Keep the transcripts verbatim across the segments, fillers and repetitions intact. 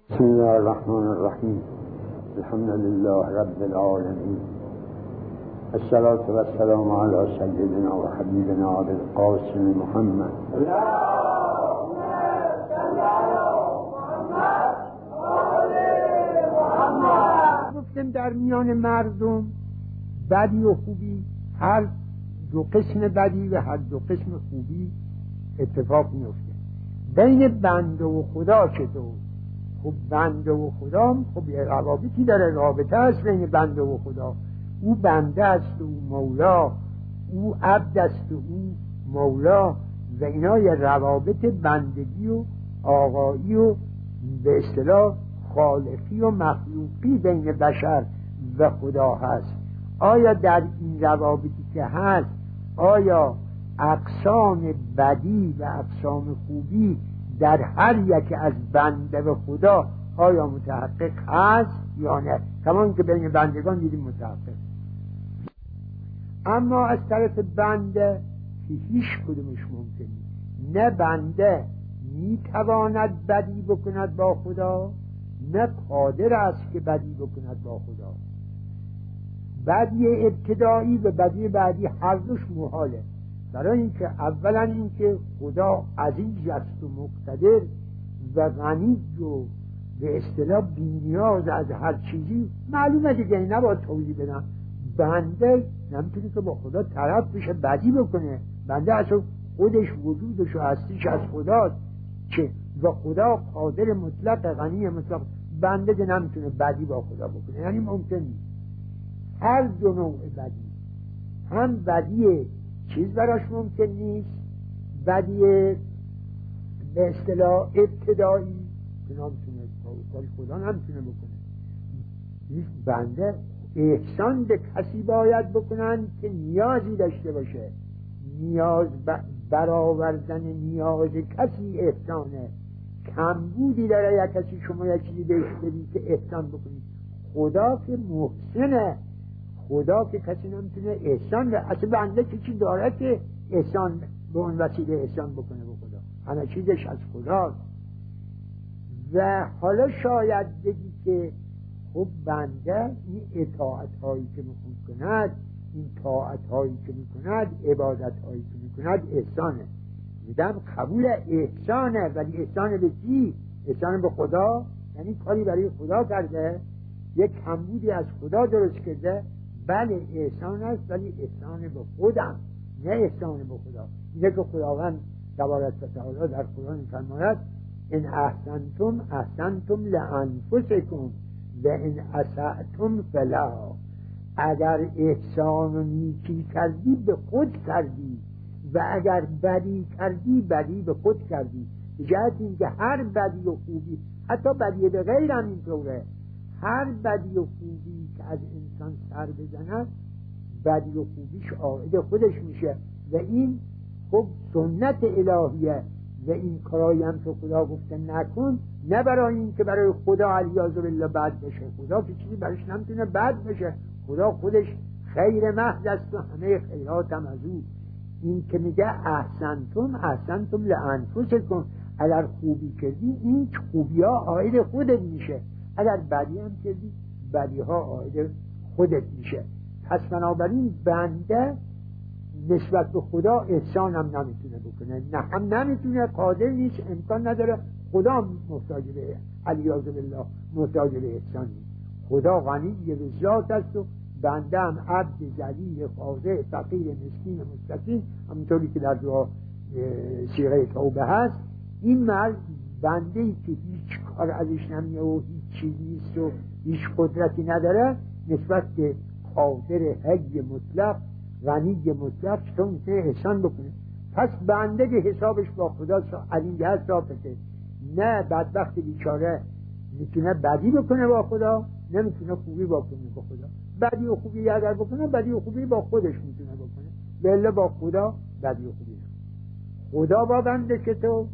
بسم الله الرحمن الرحیم. الحمد لله رب العالمین. الصلاة و السلام علی سیدنا و حبیبنا ابی القاسم محمد. گفتم در میان مردم بدی و خوبی، هر دو قسم بدی و هر دو قسم خوبی اتفاق میفته. بین بنده و خدا چطور؟ خب بنده و خدا خب یه روابطی داره، رابطه است بین بنده و خدا. او بنده است و او مولا، او عبد است و او مولا، و اینا یه روابط بندگی و آقایی و به اصطلاح خالقی و مخلوقی بین بشر و خدا هست. آیا در این روابطی که هست، آیا اقسام بدی و اقسام خوبی در هر یک از بنده و خدا آیا متحقق هست یا نه؟ کمان که بین بندگان دیدیم متحقق، اما از طرف بنده که هیچ کدومش ممکن نیست. نه بنده میتواند بدی بکند با خدا، نه قادر است که بدی بکند با خدا. بدی ابتدایی و بدی بعدی هر دوش محاله. برای اینکه اولا اینکه خدا عزیز است و مقتدر و غنی و به اصطلاح بی‌نیاز از هر چیزی، معلومه دیگه نباید توضیح بدم. بنده نمیتونه که با خدا طرف بشه بدی بکنه. بنده اصلا خودش وجودش و هستیش از خداست که و خدا قادر مطلق غنی مطلق، بنده که نمیتونه بدی با خدا بکنه، یعنی ممکن نیست. هر دو نوع بدی، هم بدی چیز براش ممکن نیست، بدی به اصطلاح ابتدایی که نمیتونه کاری خدا نمیتونه بکنه. بنده احسان به کسی باید بکنن که نیازی داشته باشه. نیاز برآوردن نیاز کسی احسانه. کمبودی داره یا کسی، شما یک چیزی بهش بدید که احسان بکنید. خدا که محسنه، خدا که کسی نمیتونه احسان به اصلا بنده که چی داره که احسان به اون وسیله احسان بکنه به خدا؟ همه چیزش از خداست. و حالا شاید بگی که خب بنده این اطاعت هایی که میخواد کند، این طاعت هایی که میکند، عبادت هایی که میکند احسانه. میدم قبول احسانه، ولی احسان به کی؟ احسان به خدا، یعنی کاری برای خدا کرده، یک کمبودی از خدا درست کرده. بله احسان است، ولی احسان به خودم، نه احسان به خدا. اینه که خداوند تبارک و تعالی در قرآن فرماید ان احسنتم احسنتم لانفسکم و ان اسأتم فلا. اگر احسان و نیکی کردی به خود کردی و اگر بدی کردی بدی به خود کردی. جهت این که هر بدی و خوبی، حتی بدی به غیر هم اینطوره، هر بدی و خوبی که از انسان سر بزند بدی و خوبیش عائد خودش میشه. و این خب سنت الهیه و این کارایی هم که خدا گفته نکن، نه برای این که برای خدا علیاذ بالله بد بشه. خدا که چیزی برایش نمیتونه بد بشه. خدا خودش خیر محض است و همه خیرات هم از او. این که میگه احسنتم احسنتم لانفسکم، اگر خوبی کردی این خوبی ها عائد خودت میشه، اگر بدی هم کردی بدی ها عائد خودت میشه. پس بنابراین بنده نسبت به خدا احسان هم نمیتونه بکنه، نه هم نمیتونه، قادر نیست، امکان نداره. خدا محتاج به علیاذ بالله محتاج به احسان نیست. خدا غنی به ذات است و بنده هم عبد ذلیل خاضع فقیر مسکین مستکین، همونطوری که در دعا صیغه توبه هست. این مرد بنده‌ای که هیچ کار ازش نمیه و هیچ چیزی نیست و هیچ قدرتی نداره، نسبت به قادر حی مطلق غنی مطلق چطور میتونه احسان بکنه؟ پس بنده که حسابش با خدا از این جهت ثابته. نه بدبخت بیچاره میتونه بدی بکنه با خدا، نمیتونه خوبی بکنه با خدا. بدی و خوبی اگر بکنه، بدی و خوبی با خودش میتونه بکنه، بله با خدا بدی و خوبی نه. خدا با بنده چطور؟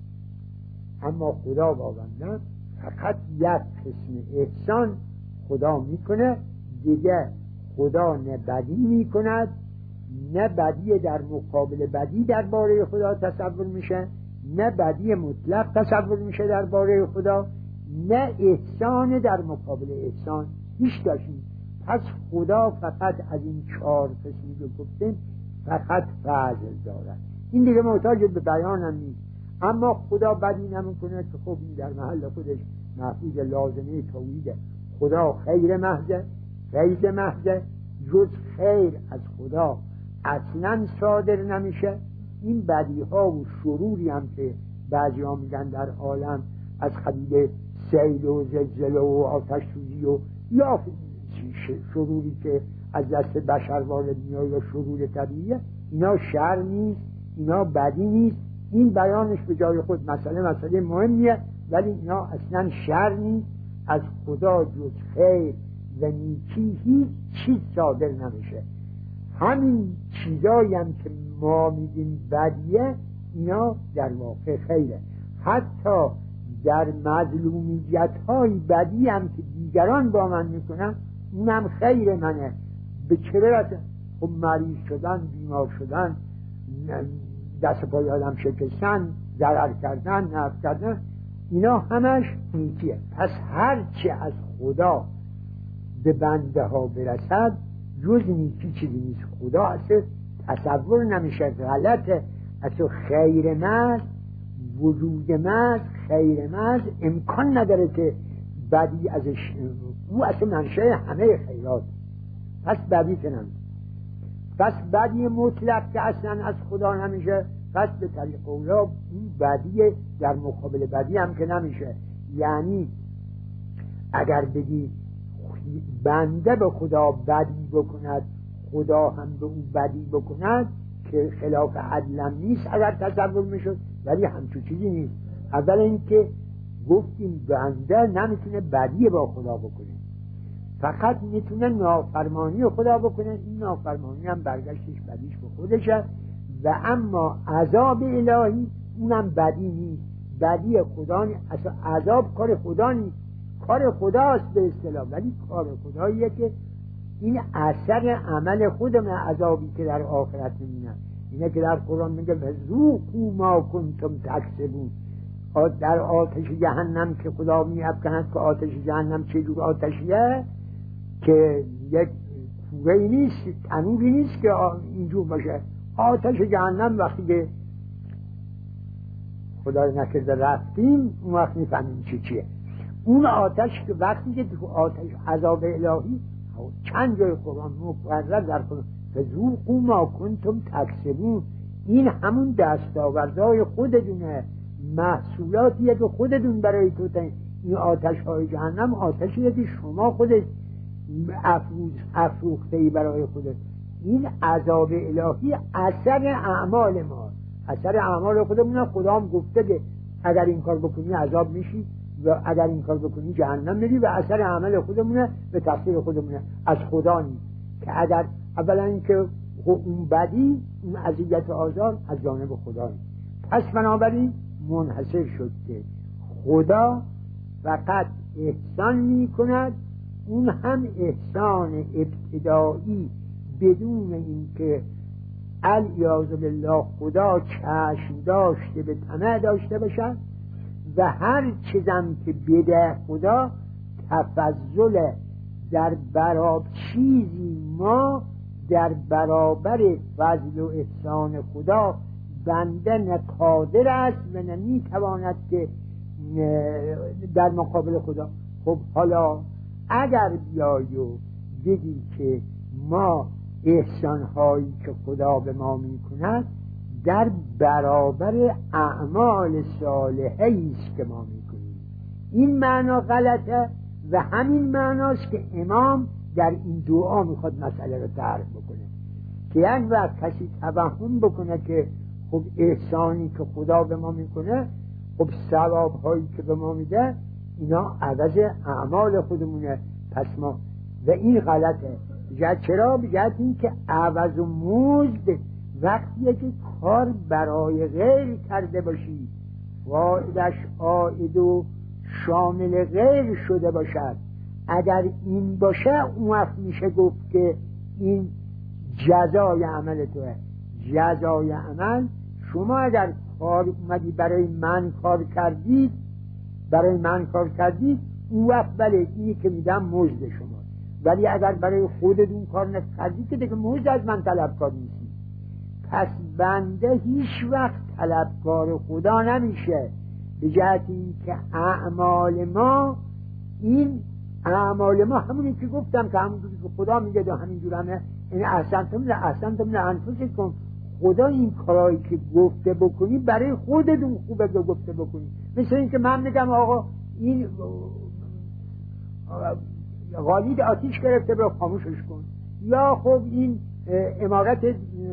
اما خدا با بنده فقط یک قسم احسان خدا میکنه، دیگه خدا نه بدی میکند، نه بدی در مقابل بدی درباره خدا تصور میشه، نه بدی مطلق تصور میشه درباره خدا. نه احسان در مقابل احسان هیچ داشتیم. پس خدا فقط از این چهار قسمی که گفتیم فقط فضل دارد، این دیگه محتاج به بیان هم نیست. اما خدا بدی نمیکنه که خب این در محل خودش محفوظ لازمه توحیده. خدا خیر محضه، فیض محضه، جز خیر از خدا اصلا صادر نمیشه. این بدی ها و شروری هم که بعضی ها میگن در عالم از قبیل سیل و زلزله و آتش سوزی و یا شروری که از دست بشر وارد میاد یا شرور طبیعیه، اینا شر نیست، اینا بدی نیست. این بیانش به جای خود مسئله مسئله مهمیه، ولی اینا اصلا شر نیست. از خدا جز خیر و نیکی هیچ چیز صادر نمیشه. همین چیزایی هم که ما میگیم بدیه، اینا در واقع خیره. حتی در مظلومیت های بدی هم که دیگران با من میکنن، اونم خیر منه. به چه برسه؟ خب مریض شدن، بیمار شدن، دست پای آدم شکستن، ضرر کردن، نفع کردن، اینا همش نیکیه. پس هرچه از خدا به بنده ها برسد جز نیکی چیزی نیست. خدا اصلا تصور نمیشه، غلطه. اصلا خیر محض، وجود محض، خیر محض امکان نداره که بدی ازش، او اصلا منشه همه خیرات. پس بدی که نمیشه. پس بدی مطلق که اصلا از خدا نمیشه، پس به طریق اولا این بدی در مقابل بدی هم که نمیشه. یعنی اگر بگی بنده به خدا بدی بکند، خدا هم به او بدی بکند، که خلاف عدلم نیست اگر تصور میشد، ولی همچون چیزی نیست. اول اینکه گفتیم بنده نمیتونه بدی با خدا بکنه، فقط میتونه نافرمانی خدا بکنه. این نافرمانی هم برگشتش بدیش به خودشه. و اما عذاب الهی اونم بدی نیست، بدی خدا نیست. اصلا عذاب کار خدا نیست، کار خداست به اصطلاح، ولی کار خداییه که این اثر عمل خودمه. عذابی که در آخرت میبینن اینه که در قرآن میگه ذوقوا ما کنتم تکسبون. در آتش جهنم که خدا میافکند، که آتش جهنم چه جور آتشیه که یک کوره نیست، تنوری نیست که اینجور باشه. آتش جهنم وقتی که خدا نکرده رفتیم، اون وقت میفهمیم چی چیه. اون آتش که وقتی که تو آتش عذاب الهی، چند جای قرآن مقرر در قرآن فذوقوا ما کنتم تکسبون، این همون دستاوردهای خودتونه، محصولاتیه که خودتون برای تو تن. این آتش های جهنم آتشیه که شما خودت افروز افروختهی برای خودت. این عذاب الهی اثر اعمال ما، اثر اعمال خودمونه. خدا هم گفته که اگر این کار بکنی عذاب میشی و اگر این کار بکنی جهنم میری، و اثر عمل خودمونه، به تقصیر خودمونه، از خدا نیست. که اگر اولا اینکه اون بدی، اون اذیت و آزار از جانب خدا نیست. پس بنابراین منحصر شد که خدا فقط احسان میکند، اون هم احسان ابتدایی بدون اینکه الیاذ بالله خدا چشم داشته به طمع داشته باشد. و هر چیزم که بده خدا تفضل در برابر چیزی ما در برابر فضل و احسان خدا بنده نقادر است و نمیتواند که در مقابل خدا. خب حالا اگر بیایی و دیدی که ما احسانهایی که خدا به ما میکند در برابر اعمال صالحه ایست که ما میکنیم، این معنا غلطه. و همین معناست که امام در این دعا میخواد مسئله رو تعریف بکنه، که یک وقت کسی توهم بکنه که خب احسانی که خدا به ما میکنه، خب ثوابهایی که به ما میده، اینا عوض اعمال خودمونه، پس ما، و این غلطه. بجد چرا؟ بجد این که عوض و مزد وقتیه که کار برای غیر کرده باشی، فایدش عائد و شامل غیر شده باشد. اگر این باشه اون وقت میشه گفت که این جزای عمل توه. جزای عمل، شما اگر کار اومدی برای من کار کردید، برای من کار کردید، اون وقت بله اینی که میدم مزد شما. ولی اگر برای خودتون کار نکردید که دیگه مزد از من طلبکار نیستی. پس بنده هیچ وقت طلبکار خدا نمیشه، به جهت این که اعمال ما، این اعمال ما همونی که گفتم که همونجوری که خدا میگه و همینجور همه این احسنتم لأحسنتم لأنفسکم، خدا این کارایی که گفته بکنی برای خودتون خوبه که گفته بکنی. مثل این که من میگم آقا این غالید آتیش گرفته برو خاموشش کن، یا خب این امارت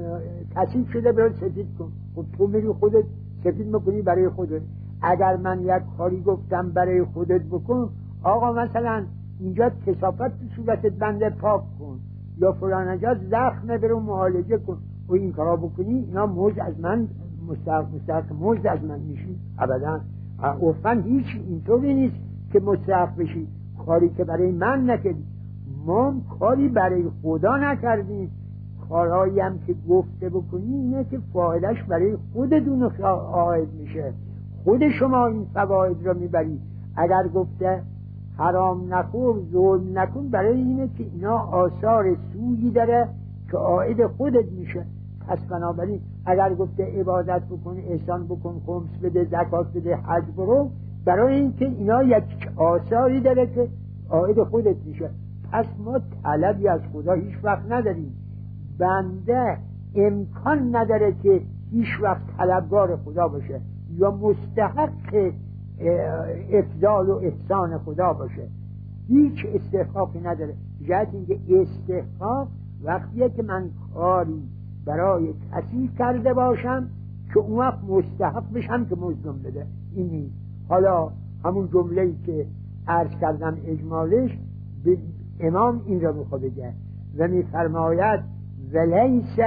کثیف شده برو سفید کن. خب تو میری خودت سفید میکنی برای خودت. اگر من یک کاری گفتم برای خودت بکن، آقا مثلا اینجا کثافت تو صورتت بنده پاک کن، یا فلان جا زخم برو معالجه کن، و این کارا بکنی، اینا مزد از من مستحق مستحق مزد از من میشی؟ ابدا. عرفاً هیچ اینطوری نیست که مستحق بشی. کاری که برای من نکردی، ما کاری برای خدا نکردیم. کارهایی هم که گفته بکنی اینه که فایدهش برای خودتون عاید میشه، خود شما این فواید را میبری. اگر گفته حرام نخور، ظلم نکن، برای اینه که اینا آثار سویی داره که عاید خودت میشه. پس بنابراین اگر گفته عبادت بکن، احسان بکن، خمس بده، زکات بده، حج برو، برای اینکه اینا یک آثاری داره که عاید خودت میشه. پس ما طلبی از خدا هیچ وقت نداریم. بنده امکان نداره که هیچ وقت طلبگار خدا باشه یا مستحق افضال و احسان خدا باشه. هیچ استحقاقی نداره. جهت اینکه استحقاق وقتیه که من کاری برای کسی کرده باشم که اون وقت مستحق بشم که مزدم بده. این نیست. حالا همون جمله‌ای که عرض کردم اجمالش، امام این را میخواد بگه و میفرماید ولیس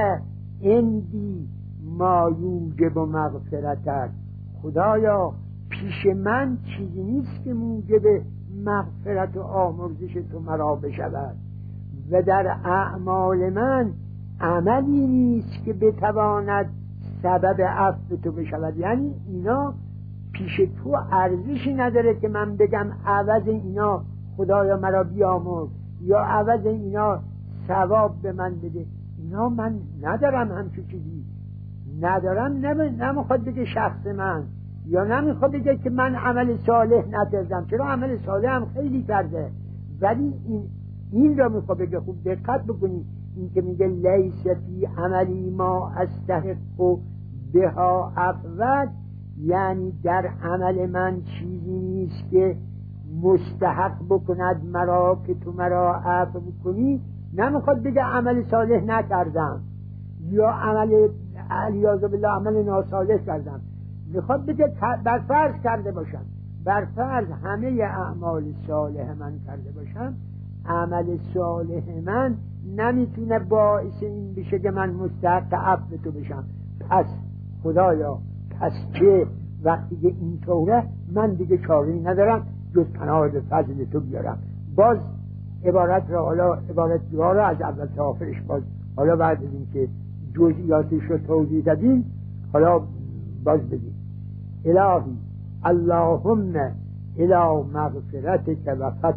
اندی ما یوجب مغفرتت، خدایا پیش من چیزی نیست که موجب مغفرت و آمرزش تو مرا بشود، و در اعمال من عملی نیست که بتواند سبب عفو تو بشود. یعنی اینا پیش تو ارزشی نداره که من بگم عوض اینا خدایا مرا بیامرز، یا عوض اینا ثواب به من بده. اینا من ندارم، همچون چیزی ندارم. نمیخواد بگه شخص من، یا نمیخواد بگه که من عمل صالح نکردم، چرا عمل صالح هم خیلی کرده. ولی این این را میخواد بگه. خوب دقت بکنی، این که میگه لیس فی عملی ما استحق بها عفوت، یعنی در عمل من چیزی نیست که مستحق بکند مرا که تو مرا عفو بکنی. نمیخواد بگه عمل صالح نکردم یا عمل علیاذ بالله عمل ناصالح کردم. میخواد بگه بر فرض کرده باشم، بر فرض همه اعمال صالح من کرده باشم، عمل صالح من نمیتونه باعث این بشه که من مستحق عفو تو بشم. پس خدایا، پس که وقتی که اینطوره من دیگه چاره‌ای ندارم جز پناه به فضل تو بیارم. باز عبارت را، حالا عبارت دعا را از اول تا آخرش باز حالا بعد از این که جزئیاتش رو توضیح دادیم، حالا باز بگیم الهی اللهم الی مغفرتک وفدت،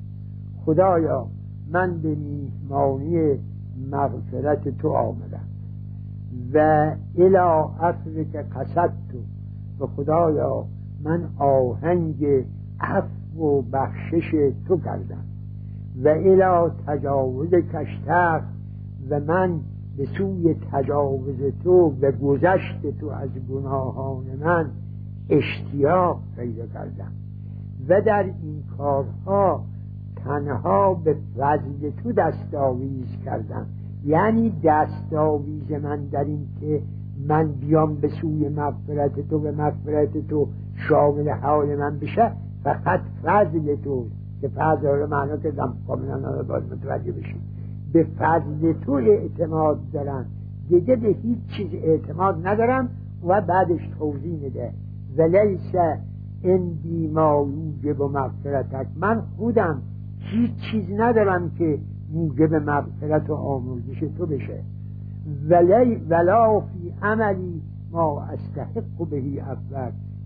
خدایا من به میهمانی مغفرت تو آمدم، و الی عفوک قصدت، و خدایا من آهنگ عفو و بخشش تو کردم، و الی تجاوز کشتر، و من به سوی تجاوز تو و گذشت تو از گناهان من اشتیاق پیدا کردم، و در این کارها تنها به فضل تو دستاویز کردم. یعنی دستاویز من در این که من بیام به سوی مغفرت تو و مغفرت تو شامل حال من بشه فقط فضل تو، که فضل رو معنا کردم کاملا باید متوجه بشید. به فضل تو اعتماد دارم، دیگه به هیچ چیز اعتماد ندارم. و بعدش توضیح میده ولیس اندی ما یوجب مغفرتک، من خودم هیچ چیز ندارم که موجب مغفرت و آمرزش تو بشه. ولی ولا فی عملی ما استحق بهی عفوک،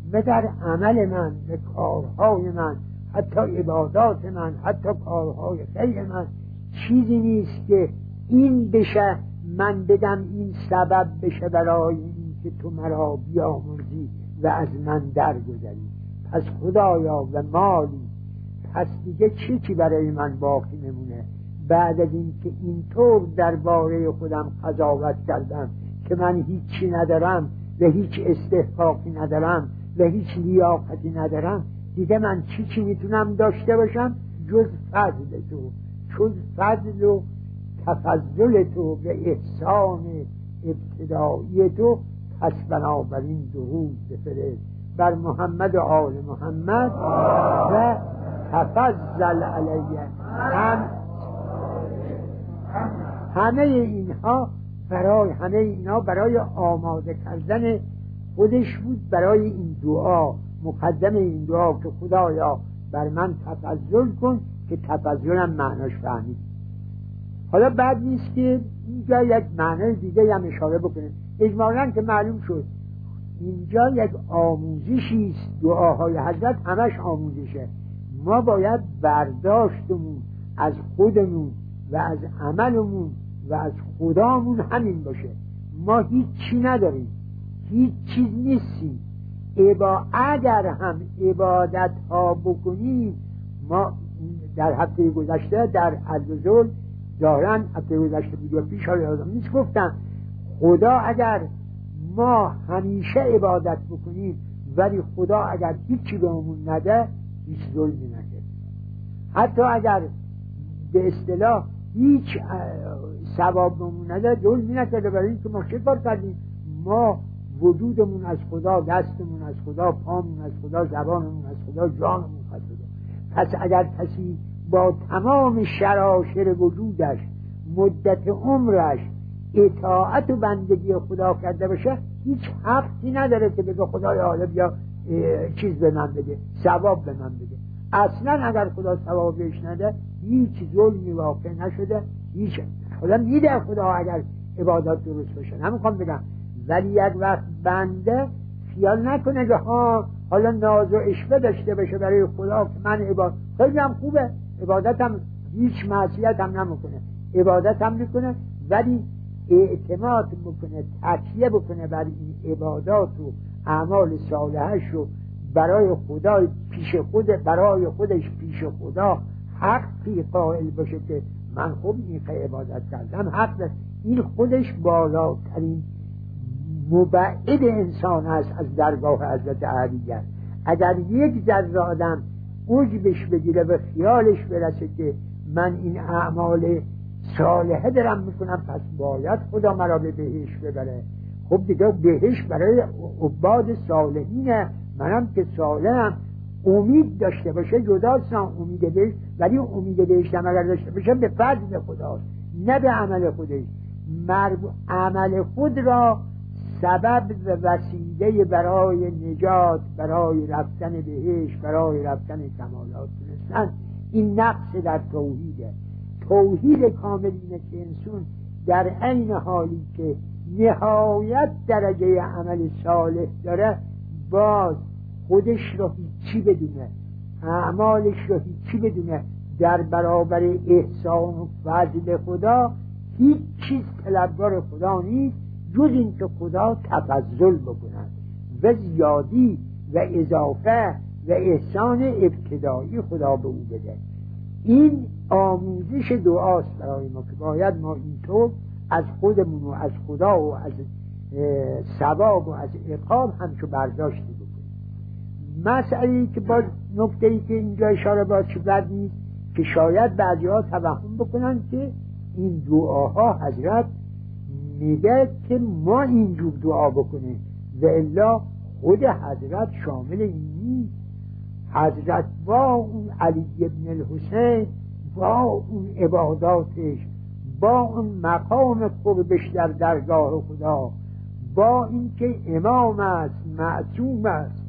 و در عمل من و کارهای من، حتی عبادات من، حتی کارهای خیر من، چیزی نیست که این بشه من بگم این سبب بشه برای این که تو مرا بیامرزی و از من درگذری. پس خدایا و مالی، پس دیگه چی چی برای من باقی نمونه بعد از این که اینطور درباره خودم قضاوت کردم که من هیچی ندارم و هیچ استحقاقی ندارم و هیچ لیاقتی ندارم. دیگه من چی چی میتونم داشته باشم جز فضل تو، جز فضل و تفضل تو و احسان ابتدایی تو. پس بنابراین درود بفرست بر محمد و آل محمد و تفضل علیه. هم همه اینها برای همه اینها برای آماده کردن خودش بود برای این دعا، مقدم این دعا که خدایا بر من تفضل کن، که تفضلم معناش فهمید. حالا بعد نیست که اینجا یک معنای دیگه هم اشاره بکنه. اجمالاً که معلوم شد اینجا یک آموزشی است، دعاهای حضرت همش آموزشه. ما باید برداشتمون از خودمون و از عملمون و از خدامون همین باشه. ما هیچ چی نداریم، هیچ چیز نیستیم. ابا اگر هم عبادت ها بکنیم، ما در هفته گذشته در الوزول دارن، هفته گذشته بود و پیش ها یادم نیست گفتم خدا اگر ما همیشه عبادت بکنیم ولی خدا اگر هیچی به همون نده هیچ ظلمی نده. حتی اگر به اصطلاح هیچ ثواب به همون نده ظلمی نده، برای اینکه ما چه کار کردیم؟ ما وجودمون از خدا، دستمون از خدا، پامون از خدا، زبانمون از خدا، جانمون از خدا. پس اگر کسی با تمام شراشر وجودش مدت عمرش اطاعت و بندگی خدا کرده باشه هیچ حقی نداره که بگه خدای حالا بیا چیز به من بده، ثواب به من بده. اصلا اگر خدا ثواب بهش نده هیچ ظلمی واقع نشده. هیچ خدا میده خدا اگر عبادات درست باشه، نمیخوام بگم، ولی یک وقت بنده خیال نکنه که ها حالا ناز و عشوه داشته باشه برای خدا که من عبادت خیلی هم خوبه، عبادتم هیچ معصیت هم نمیکنه، عبادت هم میکنه، ولی اعتماد بکنه، تکیه بکنه بر این عبادات و اعمال صالحش رو برای خدا پیش خود برای خودش پیش خدا حقی قائل باشه که من خوب این عبادت کردم حق. این خودش بالاترین مبعد انسان است از درگاه حضرت علیه. اگر یک ذره آدم عجبش بگیره و خیالش برسه که من این اعمال صالحه دارم میکنم پس باید خدا مرا به بهش ببره. خب دیگه بهش برای عباد صالحینه، منم که صالحم. امید داشته باشه جداست امید بهش، ولی امید بهش هم اگر داشته باشه به فضل خداست نه به عمل خودش. مرگ عمل خود را سبب و وسیله برای نجات، برای رفتن بهش، برای رفتن کمالات دونستن. این نقص در توحیده. توحید کامل اینه که انسان در عین حالی که نهایت درجه عمل صالح داره باز خودش رو هیچی بدونه، اعمالش رو هیچی بدونه، در برابر احسان و فضل خدا هیچ چیز طلبکار خدا نیست جز این که خدا تفضل بکند و زیادی و اضافه و احسان ابتدایی خدا به او بده. این آموزش دعاست برای ما که باید ما اینطور از خودمون و از خدا و از ثواب و از عقاب همچو برداشتی بکنیم. مسئله‌ای که با نکته‌ای که اینجا اشاره باید بد نیست که شاید بعضی ها توهم بکنن که این دعاها حضرت میگه که ما اینجور دعا بکنیم و الا خود حضرت شامل این نیست. حضرت با اون علی ابن الحسین، با اون عباداتش، با اون مقام قربش در درگاه خدا، با اینکه امام است، معصوم است،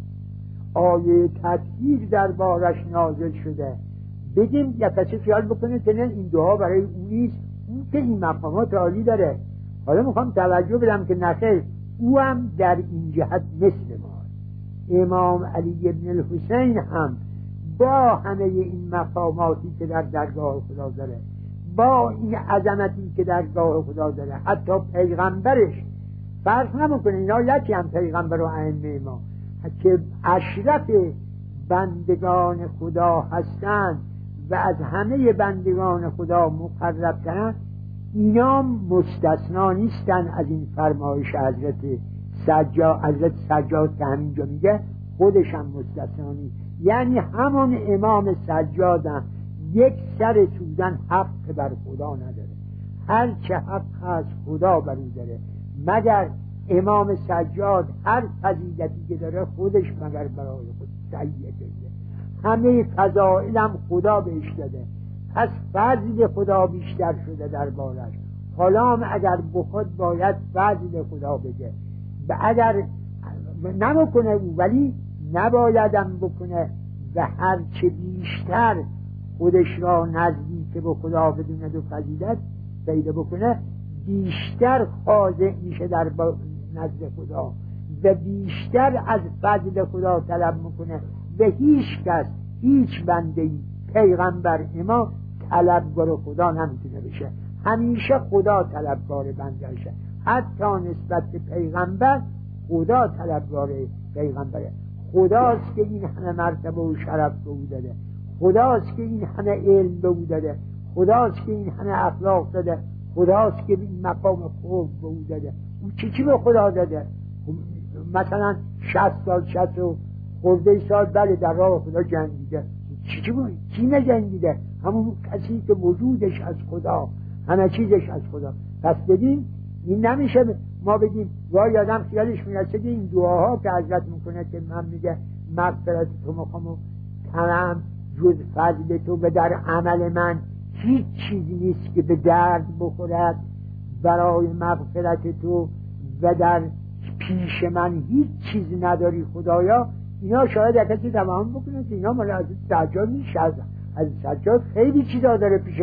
آیه تطهیر در بارش نازل شده، بگیم یا کسی خیال بکنه که نه این دعا برای اون نیست، اون که این مقامات عالی داره. حالا میخوام توجه بدم که نخیر او هم در این جهت مثل ما. امام علی ابن الحسین هم با همه این مقاماتی که در درگاه خدا داره، با این عظمتی که در درگاه خدا داره، حتی پیغمبرش فرق نمیکنه، اینا یکی هم پیغمبر و ائمه ما که اشرف بندگان خدا هستند و از همه بندگان خدا مقرب‌ترند، اینا مستثنا نیستن از این فرمایش حضرت سجاد. حضرت سجاد که همینجا میگه خودش هم مستثنا نیست، یعنی همون امام سجاد هم یک سر سودن حق بر خدا نداره، هر چه حق هست خدا بر او داره، مگر امام سجاد هر فضیلتی که داره خودش مگر برای خود سید کرده، همه فضائل هم خدا بهش داده، پس فضل خدا بیشتر شده در بارش. حالا هم اگر بخود باید فضل خدا بگه و اگر نمیکنه او، ولی نبایدم بکنه و هر چه بیشتر خودش را نزدیک به خدا بدوند و فضیلت پیدا بکنه، بیشتر خاضع میشه در نزد خدا و بیشتر از فضل خدا طلب میکنه و هیچ کس، هیچ بنده‌ای، پیغمبر، امام طلبگار خدا نمیتونه بشه، همیشه خدا طلبگار بندهشه. حتی نسبت به پیغمبر خدا طلبگار پیغمبره، خداست که این همه مرتبه و شرف به او داده، خداست که این همه علم به او داده، خداست که این همه اخلاق داده، خداست که این مقام خوب به او داده. او چی چی به خدا داده؟ مثلا شصت سال شصت و خورده سال بله در راه خدا جنگیده، چی چی بود؟ چی نجنگیده؟ همون کسی که وجودش از خدا، همه چیزش از خدا. پس بگیم این نمیشه ما بگیم وای آدم خیالش میرسه که این دعاها که حضرت میکنه که من میگه مغفرت تو میخوام و تمام جز فضل تو به در عمل من هیچ چیزی نیست که به درد بخورد برای مغفرت تو و در پیش من هیچ چیزی نداری خدایا. اینا شاید کسی تمام بکنه که اینا مال از سجاد نیست، از از سجاد خیلی چیزا داره پیش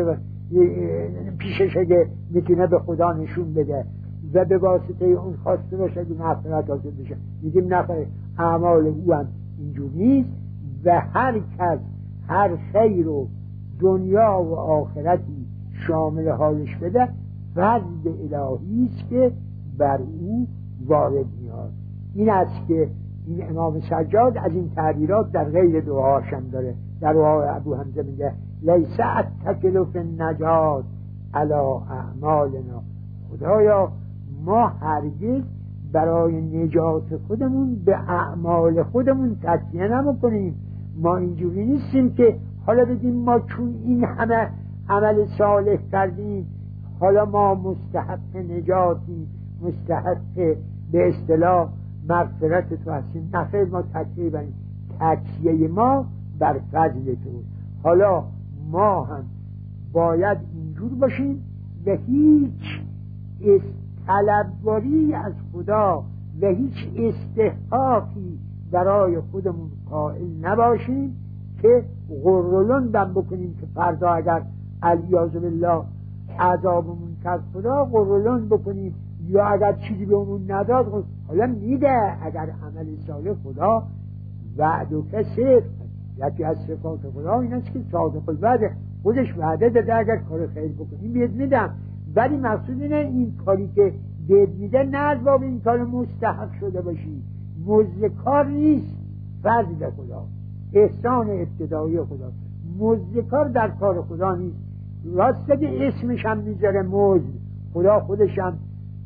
پیشش اگه میتونه به خدا نشون بده و به واسطه اون خواسته باشه که مغفرت حاصل بشه. میگیم نخیر اعمال او هم اینجور نیست و هر کس هر خیر و دنیا و آخرتی شامل حالش بده فضل الهی است که بر او وارد میاد. این است که این امام سجاد از این تعبیرات در غیر دعاهاش هم داره. در دعای ابو حمزه میگه لیس اتکل فی النجات علی اعمالنا، خدایا ما هرگز برای نجات خودمون به اعمال خودمون تکیه نمیکنیم. ما اینجوری نیستیم که حالا بگیم ما چون این همه عمل صالح کردیم حالا ما مستحق نجاتیم، مستحق به اصطلاح مغفرت تو هستیم. نخیر، ما تکیه بریم، تکیه ما بر فضل تو. حالا ما هم باید اینجور باشیم و هیچ طلبگاری از خدا و هیچ استحقاقی برای خودمون قائل نباشیم که غرولون دم بکنیم که فردا اگر علیاذ بالله عذابمون کرد خدا غرولون بکنیم، یا اگر چیزی به اون نداد حالا میده. اگر عمل صالح خدا وعد و کسر، یکی از صفات خدا این است که صادق الوعد، خودش وعده داده اگر کار خیر بکنیم بهت میدم. ولی مقصود اینه این کاری که بهت میده نه از باب این کار مستحق شده باشی، مزد کار نیست، فضل خدا، احسان ابتدایی خدا. مزد کار در کار خدا نیست. راسته که اسمش هم میذاره مزد، خدا خودش هم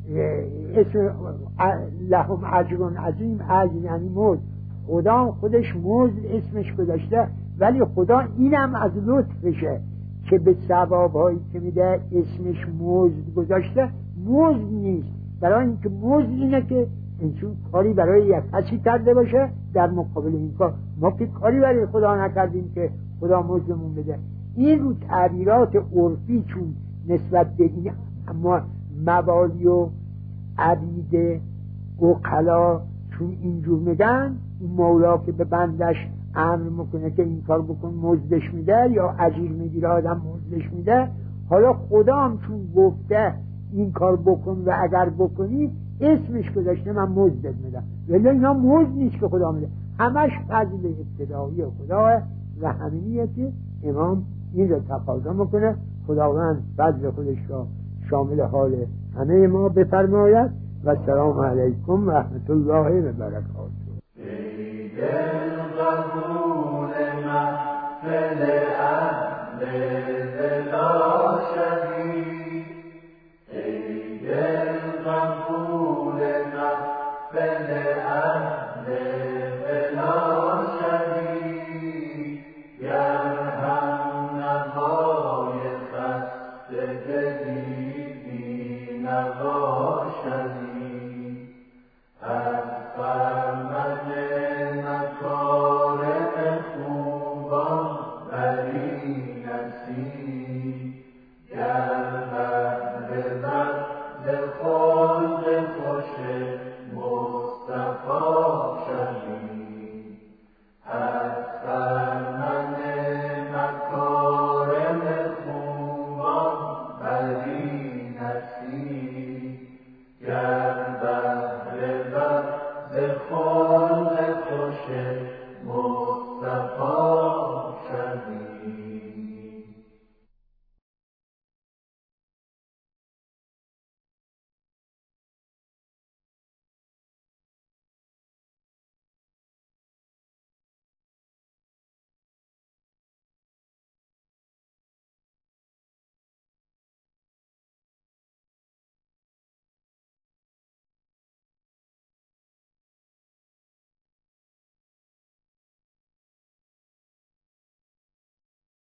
اسم لهم اجر عظیم، اجر یعنی مزد، خدا خودش مزد اسمش گذاشته. ولی خدا اینم از لطفشه که به ثوابهایی که میده اسمش مزد گذاشته. مزد نیست، برای اینکه مزد اینه که انسان کاری برای یک کسی کرده باشه، در مقابل این کار ما که کاری برای خدا نکردیم که خدا مزدمون بده. این رو تعبیرات عرفی چون نسبت به این اما موالی و عبید عقلا چون اینجور میگن، مولا که به بندش امر میکنه که این کار بکن مزدش میده، یا اجیر میگیره آدم مزدش میده. حالا خدا هم چون گفته این کار بکن و اگر بکنی اسمش گذاشته من مزد میدم، ولی اینا مزد نیست که خدا میده، همش فضل ابتدایی خدا و همینیه که امام این رو تقاضا میکنه. خداوند فضل خودش را شامل حال همه ما بفرماید و السلام علیکم و رحمت الله و برکاته. See